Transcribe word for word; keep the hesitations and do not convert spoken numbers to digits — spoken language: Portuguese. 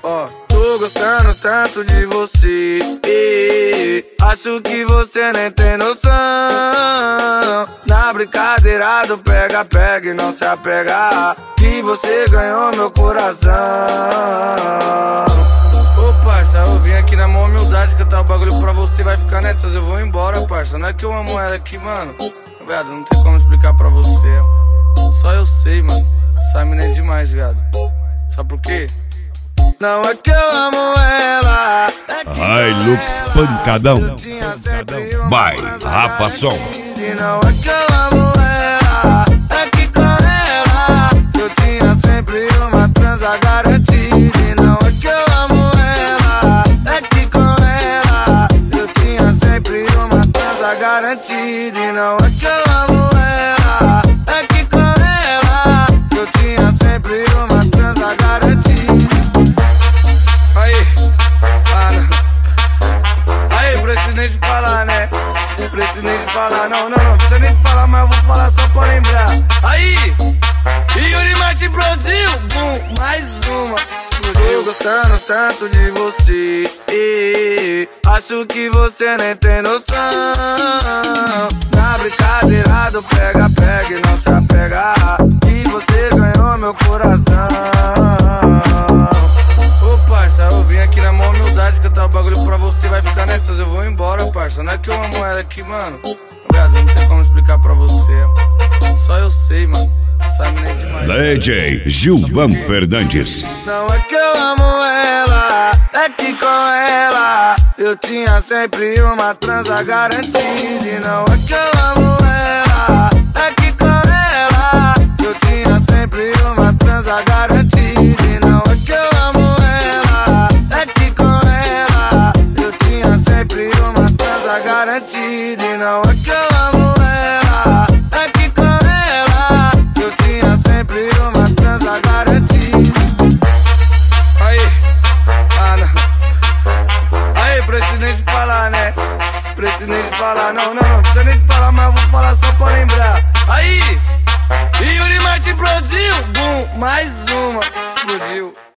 Ó, tô gostando tanto de você, e acho que você nem tem noção. Na brincadeira do pega, pega e não se apegar, que você ganhou meu coração. Ô parça, eu vim aqui na maior humildade cantar o bagulho pra você, vai ficar nessas, eu vou embora, parça. Não é que eu amo ela aqui, mano. Viado, não tem como explicar pra você. Só eu sei, mano. Essa mina é demais, viado. Sabe por quê? Não é que eu amo ela, é que Hilux Pancadão. By Rafa Som. não é que eu amo ela, é que com ela eu tinha sempre uma transa garantida. E não é que eu amo ela, é que com ela eu tinha sempre uma transa garantida. E não é que eu amo ela, é que com ela eu tinha sempre uma transa garantida. Aí, ah, não. Aí, preciso nem de falar, né? Preciso nem de falar, não, não, não precisa nem de falar, mas eu vou falar só pra lembrar. Aí, Yuri Martin produziu, bum, mais uma. Eu gostando tanto de você, e acho que você nem tem noção. Na brincadeira do pega, pega e não se apegar, que você ganhou meu coração. Ô parça, eu vim aqui na maior humildade cantar o bagulho pra você, vai ficar nessas, eu vou embora, parça. Não é que eu amo ela aqui, mano. Viado, não tem como explicar pra você. Só eu sei, mano. Sabe nem demais. D J Gilvan Fernandes. Não é que eu amo ela, é que com ela eu tinha sempre uma transa garantida. E não é que eu amo ela, é que com ela eu tinha sempre uma transa garantida. E não é que eu amo ela, é que com ela eu tinha sempre uma transa garantida. E não é que eu amo ela, é que com ela eu tinha sempre uma transa garantida. Aí, ah não. Aí, preciso nem de falar, né? Preciso nem de falar, não, não, não precisa nem de falar, mas eu vou falar só pra lembrar. Aí, Yuri Martin produziu, bum, mais uma, explodiu.